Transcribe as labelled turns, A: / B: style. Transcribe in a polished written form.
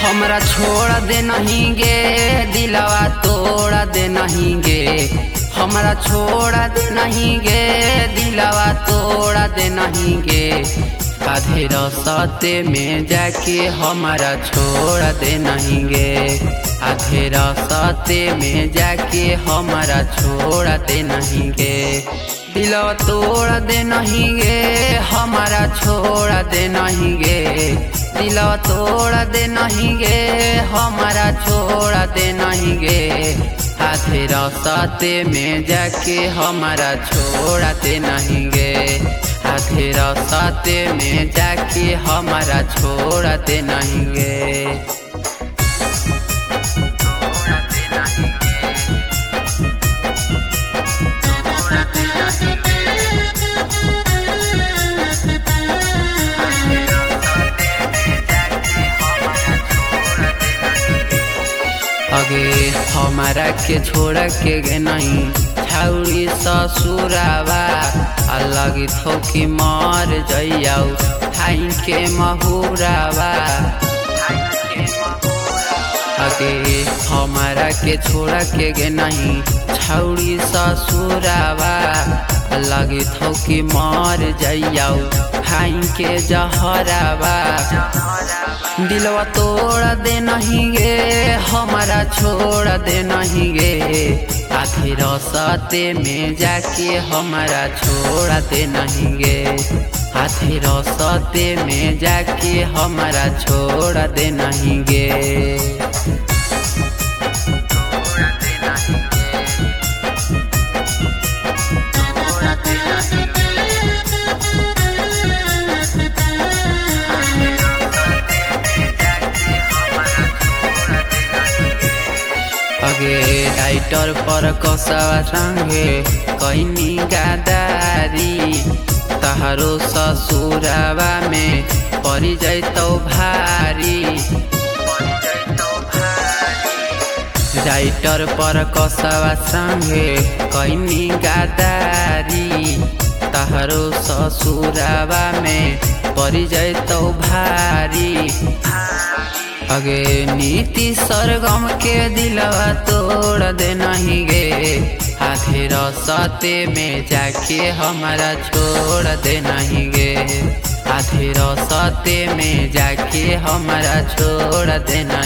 A: हमरा छोड़ दे नहीं गे, दिलवा तोड़ दे नहीं गे। हमरा छोड़ दे नहीं गे, दिलवा तोड़ दे नहीं गे। आधे रास्ते में जाके हमारा छोड़ दे नहीं गे। आधे रास्ते में जाके हमारा छोड़ दे नहीं गे। दिलवा तोड़ दे नहीं गे, हमारा छोड़ दे नहीं गे। दिलवा तोड़ दे नहीं गे, हमारा छोड़ दे नहीं गे। आधे रास्ते में जाके हमारा छोड़ दे नहीं गे। आधे रास्ते में जाके हमारा छोड़ दे नहीं गे। अगे हमारा के छोड़ के गे नहीं छाउरी ससुरावा। अलग थोकी मार जइयाऊ खाई के महुरावा। अगे हमारा के छोड़ के गे नहीं छाउरी ससुरावा। अलग थोकी मार जइयाऊ खाई के जहरावा। दिलवा तोड़ दे नहीं गे, हमारा छोड़ दे नहीं गे। आधे रास्ते में जाके हमारा छोड़ दे नहीं गे। आधे रास्ते में जाके हमारा छोड़ दे नहीं गे। अगे राइटर पर कसवा संगे कैनी गादारी। तहारो ससुरावा में पड़ी जैतो भारी। राइटर पर कसवा संगे कैनी गादारी। तहारो ससुरावा में पड़ी जैतो भारी। अगे नीति सरगम के दिलवा तोड़ दे नहीं गे। आधे रास्ते में जाके हमारा छोड़ दे नहीं गे। आधे रास्ते में जाके हमारा छोड़ दे नहीं।